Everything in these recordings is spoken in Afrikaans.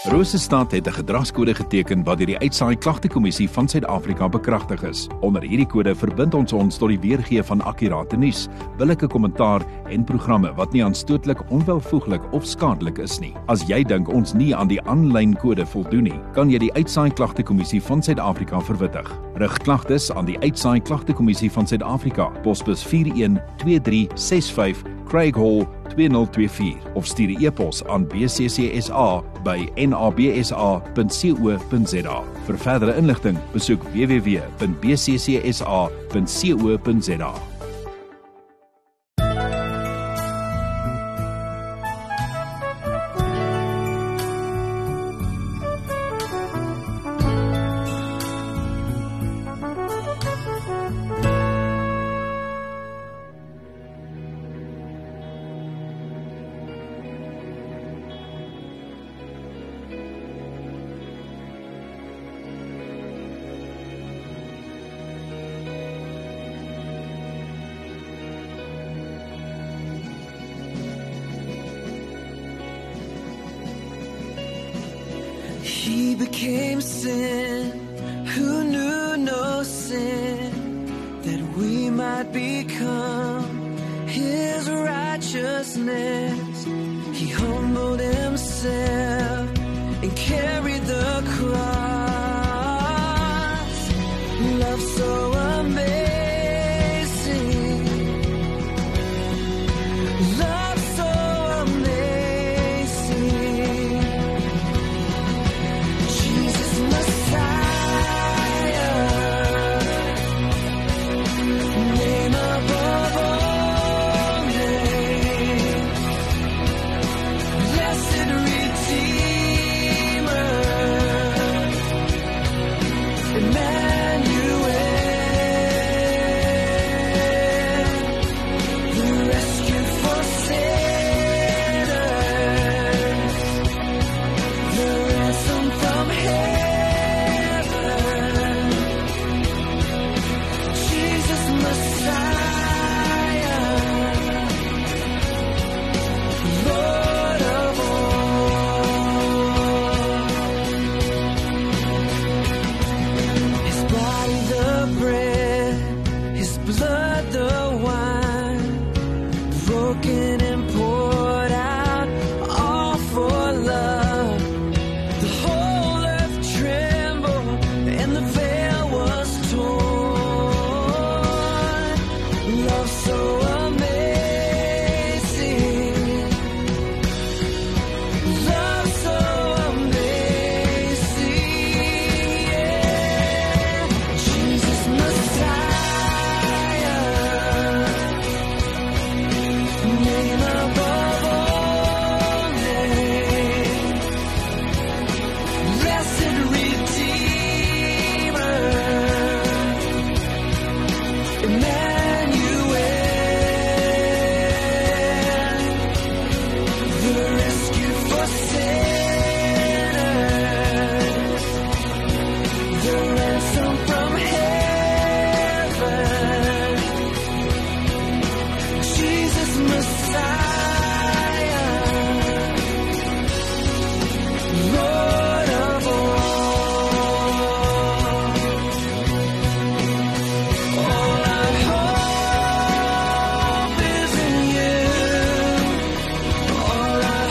Rosestad het 'n gedragskode geteken wat deur die Uitsaai Klagtekommissie van Suid-Afrika bekragtig is. Onder hierdie kode verbind ons tot die weergee van akkurate nuus, billike kommentaar en programme wat nie aanstootlik, onwelvoeglik of skadelik is nie. As jy dink ons nie aan die aanlyn kode voldoen nie, kan jy die Uitsaai Klagtekommissie van Suid-Afrika verwittig. Rig klagtes aan die Uitsaai Klagtekommissie van Suid-Afrika, posbus 412365 Craig Hall 2024 of stuur 'n e-pos aan bccsa@nabsa.co.za. Vir verdere inligting, besoek www.bccsa.co.za. He became sin, who knew no sin, that we might become his righteousness. He humbled himself and carried the cross. Love so amazing, love so amazing. Jesus Messiah, name above all names, blessed Redeemer, Emmanuel, the rescue for sinners, the ransom from heaven. Jesus Messiah, Lord of all. His body the bread, his blood the wine, broken and poured out, all for love. The whole earth trembled and the veil was torn. Love so amazing, love so amazing, yeah. Jesus Messiah, name above all names, blessed Redeemer, Emmanuel, the rescue for sinners, the ransom from heaven. Jesus Messiah, Lord of all. All our hope is in you. All our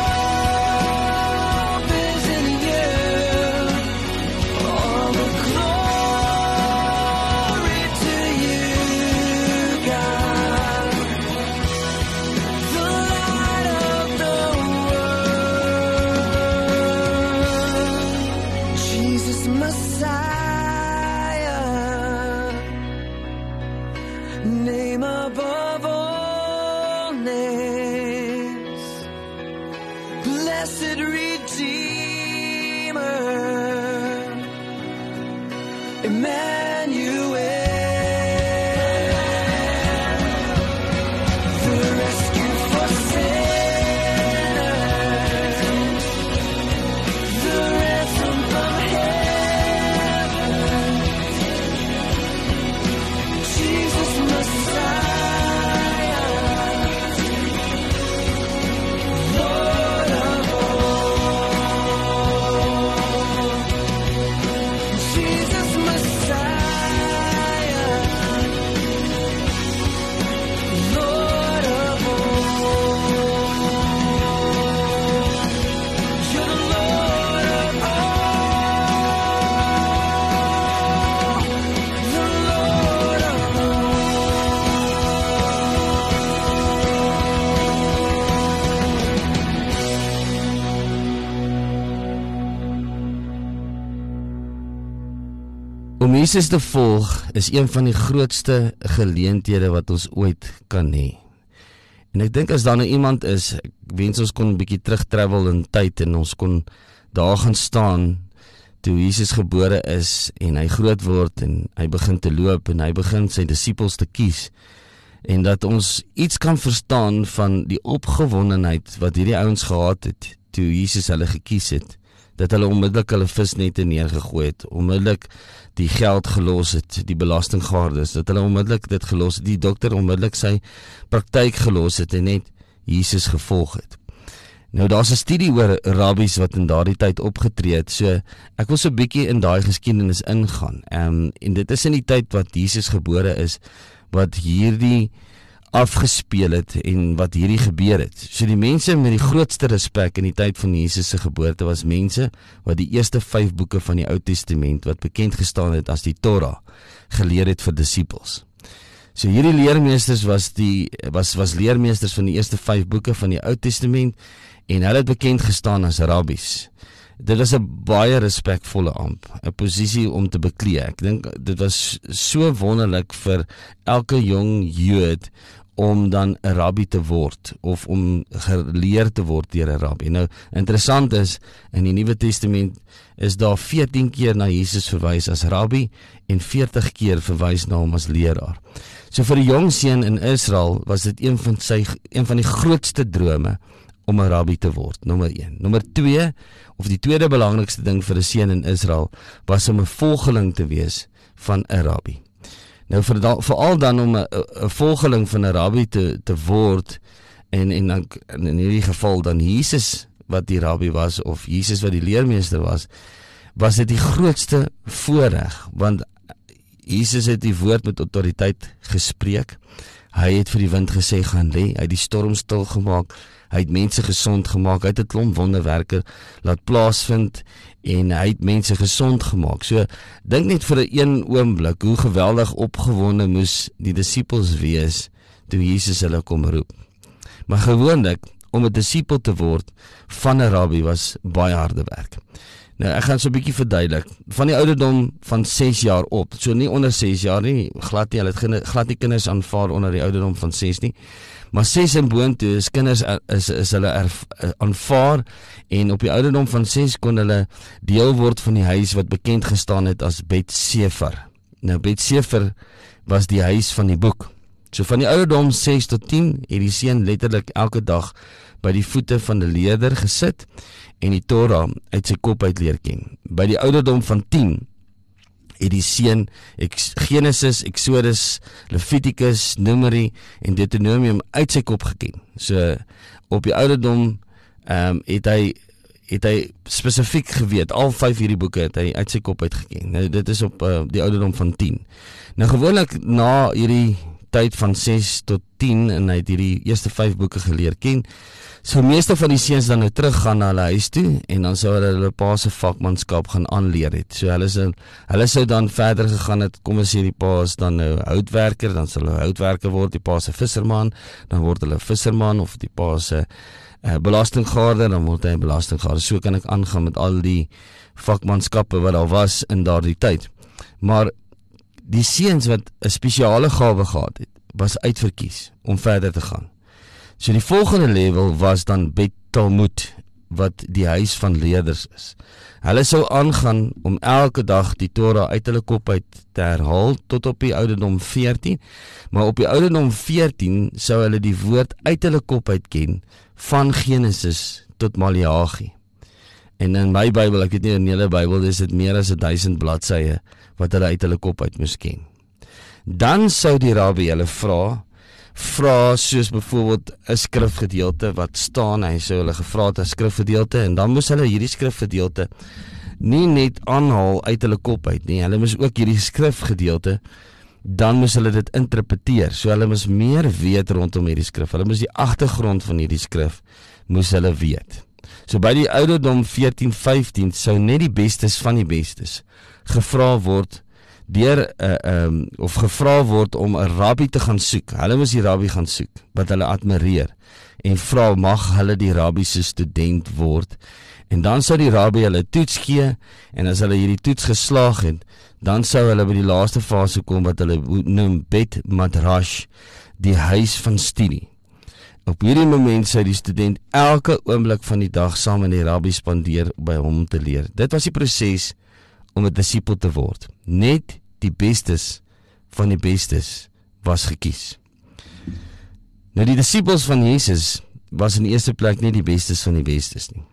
hope is in you. All the glory to you, God, the light of the world. Jesus Messiah, name above all names, blessed Redeemer, Emmanuel, the rescue for sinners, the ransom from heaven. Jesus Messiah, Lord of all. Om Jesus te volg is een van die grootste geleenthede wat ons ooit kan hê. En ek dink as daar nou iemand is, ek wens ons kon 'n bietjie terugtravel in tyd en ons kon daar gaan staan toe Jesus gebore is en hy groot word en hy begin te loop en hy begin sy disippels te kies. En dat ons iets kan verstaan van die opgewondenheid wat hierdie ouens gehad het toe Jesus hulle gekies het. Dat hulle onmiddellik hulle visnette neergegooi het, onmiddellik die geld gelos het, die belastinggaardes, dat hulle onmiddellik dit gelos het, die dokter onmiddellik sy praktyk gelos het en net Jesus gevolg het. Nou daar's 'n studie oor rabbies wat in daardie tyd opgetree het, so ek wil so 'n bietjie in daai geskiedenis ingaan. En dit is in die tyd wat Jesus gebore is, wat hierdie afgespeel het en wat hierdie gebeur het. So die mense met die grootste respek in die tyd van Jesus se geboorte was mense wat die eerste 5 boeke van die Ou Testament, wat bekend gestaan het as die Torah, geleer het vir disippels. So hierdie leermeesters was leermeesters van die eerste 5 boeke van die Ou Testament en hulle het bekend gestaan as rabbies. Dit was 'n baie respekvolle amp, 'n posisie om te beklee. Ek dink dit was so wonderlik vir elke jong Jood om dan 'n rabbi te word of om geleer te word deur 'n rabbi. Nou interessant is, in die Nuwe Testament is daar 14 keer na Jesus verwys as rabbi en 40 keer verwys na hom as leraar. So vir 'n jong seun in Israel was dit een van die grootste drome om 'n rabbi te word, nommer 1. Nommer 2, of die tweede belangrikste ding vir 'n seun in Israel, was om 'n volgeling te wees van 'n rabbi. Nou veral dan om 'n volgeling van 'n rabbi te word, en dan in hierdie geval dan Jesus wat die rabbi was, of Jesus wat die leermeester was dit die grootste voorreg, want Jesus het die woord met autoriteit gespreek. Hy het vir die wind gesê, gaan lê, hy het die storm stil gemaak, hy het mense gesond gemaak, hy het 'n klomp wonderwerke laat plaasvind, en hy het mense gesond gemaak. So, dink net vir 'n oomblik, hoe geweldig opgewonde moes die disippels wees, toe Jesus hulle kom roep. Maar gewoonlik, om 'n disipel te word van 'n rabbi was baie harde werk. Nou, ek gaan so 'n bietjie verduidelik. Van die ouderdom van 6 jaar op, so nie onder 6 jaar nie, glad nie, hulle het glad nie kinders aanvaar onder die ouderdom van 6 nie, maar 6 en boontoe is kinders is hulle aanvaar, en op die ouderdom van 6 kon hulle deel word van die huis wat bekend gestaan het as Bet Sefer. Nou, Bet Sefer was die huis van die boek. So van die ouderdom 6 tot 10 het die seun letterlik elke dag by die voete van die leerder gesit en die Torah uit sy kop uit leer ken. By die ouderdom van 10 het die seun Genesis, Exodus, Levitikus, Numeri en Deuteronomium uit sy kop geken. So op die ouderdom het hy spesifiek geweet, al 5 hierdie boeke het hy uit sy kop uit geken. Nou, dit is op die ouderdom van 10. Nou gewoonlik na hierdie tyd van 6 tot 10 en hy het hierdie eerste 5 boeke geleer ken, so meeste van die seuns dan nou teruggaan na hulle huis toe en dan sou hulle pa se vakmanskap gaan aanleer het. So hulle sou dan verder gegaan het, kom ons sê die pa is dan nou houtwerker, dan sal hulle houtwerker word, die pa se visserman, dan word hulle visserman, of die pa se belastinggaarder, dan word hy belastinggaarder. So kan ek aangaan met al die vakmanskappe wat daar was in daardie tyd. Maar die seuns wat 'n spesiale gawe gehad het, was uitverkies om verder te gaan. So die volgende level was dan Bet Talmud, wat die huis van leerders is. Hulle sou aangaan om elke dag die Torah uit hulle kop uit te herhaal tot op die ouderdom 14, maar op die ouderdom 14 sou hulle die woord uit hulle kop uit ken, van Genesis tot Maleagi. En in my Bybel, ek weet nie in julle Bybel, is dit meer as 1000 bladsye wat hulle uit hulle kop uit moes ken. Dan sou die rabbi hulle vra soos byvoorbeeld 'n skrifgedeelte wat staan, hy sou hulle gevra het 'n skrifgedeelte, en dan moes hulle hierdie skrifgedeelte nie net aanhaal uit hulle kop uit nie, hulle moes ook hierdie skrifgedeelte, dan moes hulle dit interpreteer, so hulle moes meer weet rondom hierdie skrif, hulle moes die agtergrond van hierdie skrif, moes hulle weet. So by die ouderdom 14, 15 sou net die bestes van die bestes gevra word of gevra word om 'n rabbi te gaan soek. Hulle moes die rabbi gaan soek, wat hulle admireer, en vra, mag hulle die rabbi se student word, en dan sou die rabbi hulle toets gee, en as hulle hierdie toets geslaag het, dan sou hulle by die laaste fase kom, wat hulle noem Bet Madrash, die huis van studie. Op hierdie moment sou die student elke oomblik van die dag saam met die rabbi spandeer by hom te leer. Dit was die proses om 'n disipel te word. Net die bestes van die bestes was gekies. Nou die disipels van Jesus was in die eerste plek nie die bestes van die bestes nie.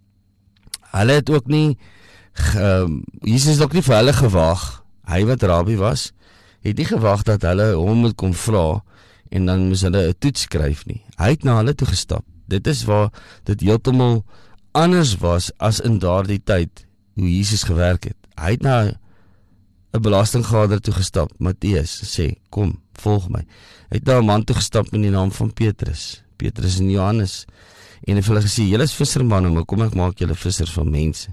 Hulle het ook nie, Jesus het ook nie vir hulle gewag, hy wat rabbi was, het nie gewag dat hulle hom moet kom vra, en dan moes hulle 'n toets skryf nie. Hy het na hulle toe gestap. Dit is waar dit heeltemal anders was as in daardie tyd hoe Jesus gewerk het. Hy het na 'n belastinggader toe gestap, Matteus, sê, kom, volg my. Hy het na 'n man toe gestap in die naam van Petrus en Johannes, en het vir hulle gesê, julle is vissermanne, maar kom ek maak julle vissers van mense.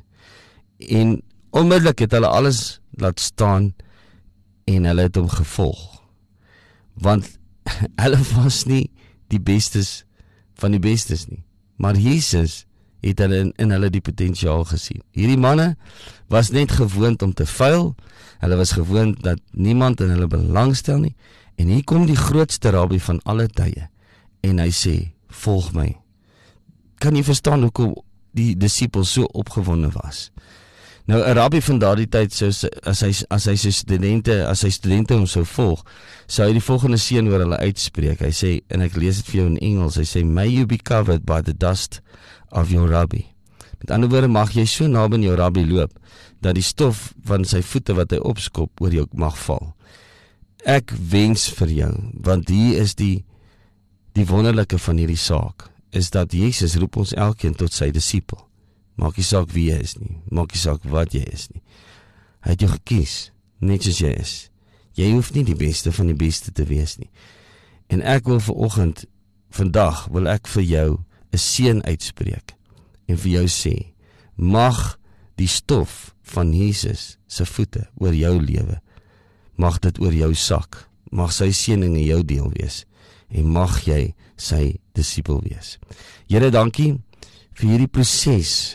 En onmiddellik het hulle alles laat staan, en hulle het hom gevolg. Want hulle was nie die bestes van die bestes nie, maar Jesus het hulle in hulle die potensiaal gesien. Hierdie manne was net gewoond om te vuil, hulle was gewoond dat niemand in hulle belangstel nie, en hier kom die grootste rabbi van alle tye, en hy sê, volg my. Kan jy verstaan hoekom die disipels so opgewonde was? Nou, 'n rabbi van daardie tyd, as hy studente hom sou volg, sou hy die volgende seën oor hulle uitspreek. Hy sê, en ek lees dit vir jou in Engels, hy sê, may you be covered by the dust of your rabbi. Met ander woorde, mag jy so naby aan jou rabbi loop, dat die stof van sy voete wat hy opskop, oor jou mag val. Ek wens vir jou, want hier is die wonderlike van hierdie saak, is dat Jesus roep ons elkeen tot sy disipel. Maak nie saak wie jy is nie, maak nie saak wat jy is nie. Hy het jou gekies, net soos jy is. Jy hoef nie die beste van die beste te wees nie. En ek wil vandag wil ek vir jou 'n seën uitspreek, en vir jou sê, mag die stof van Jesus se voete oor jou lewe, mag dit oor jou sak, mag sy seëning in jou deel wees, en mag jy sy disipel wees. Here, dankie vir hierdie proses.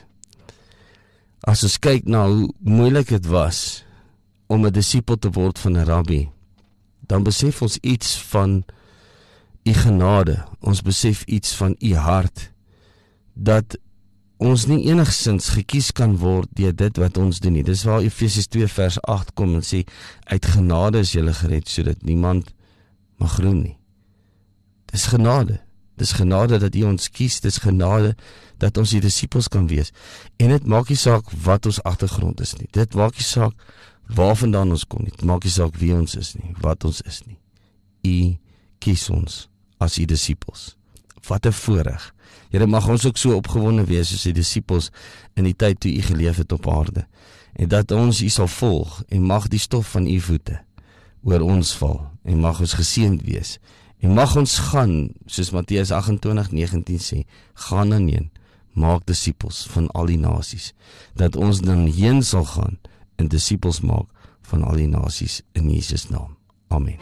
As ons kyk na hoe moeilik dit was om 'n disipel te word van 'n rabbi, dan besef ons iets van u genade, ons besef iets van u hart, dat ons nie enigsins gekies kan word deur dit wat ons doen nie. Dis waar Efesiërs 2 vers 8 kom en sê, uit genade is julle gered, sodat niemand mag roem nie. Dis genade. Dis genade dat U ons kies, dis genade dat ons die disipels kan wees. En dit maak nie saak wat ons agtergrond is nie. Dit maak nie saak waarvandaan ons kom nie. Dit maak nie saak wie ons is nie, wat ons is nie. U kies ons as U disipels. Wat 'n voorreg. Here, mag ons ook so opgewonde wees soos die disipels in die tyd toe U geleef het op aarde. En dat ons U sal volg en mag die stof van U voete oor ons val en mag ons geseënd wees. En mag ons gaan, soos Matteus 28:19 sê, gaan dan heen, maak disipels van al die nasies, dat ons dan heen sal gaan en disipels maak van al die nasies in Jesus naam. Amen.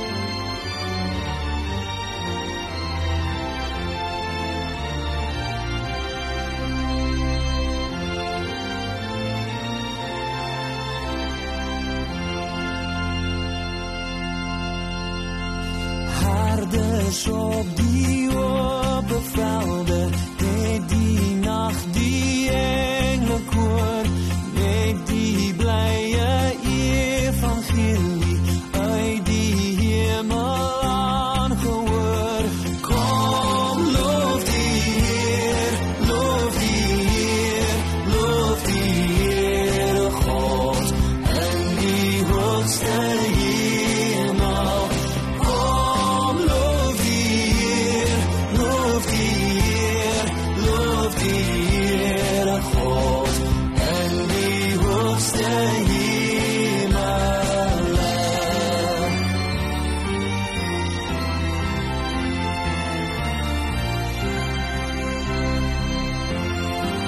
Op die open velden, met die nacht die enge koor, met die blije evangelie uit die hemel aangehoor. Kom, loof die Heer, loof die Heer, loof die Heere God in die hoogste hemel.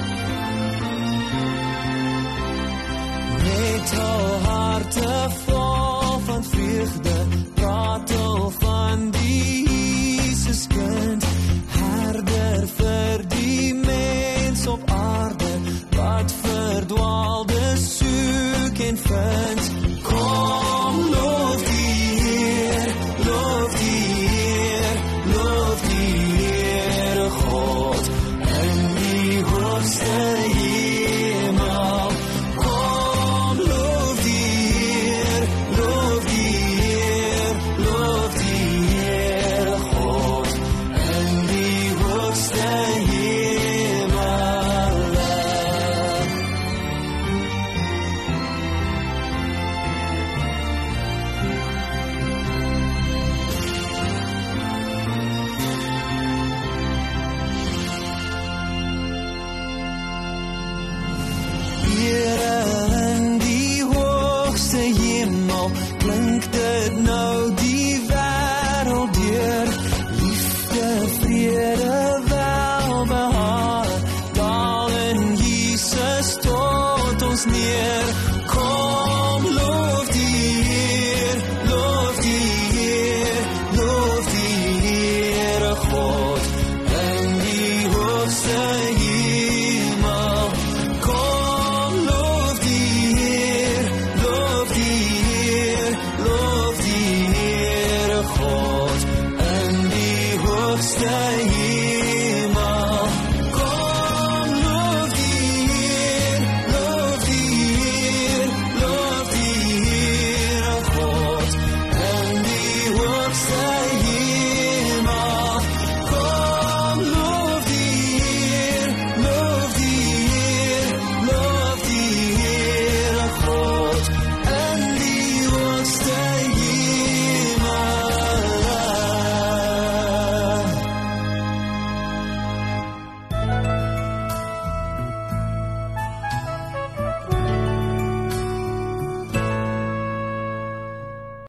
Met al harte vol vreugde, pratel van die Jesuskind, herder vir die mens op aarde, wat verdwaalde soek en vind. Kom, loof die Heer, loof die Heer, loof die Heere God, in die hoogste hemel. Kom, loof die Heer, loof die Heer, loof die Heere God, in die hoogste hemel. Here in die hoogste hemel, klink dit nou die wêreld deur. Liefde, vrede, welbehae, daal in Jesus tot ons neer.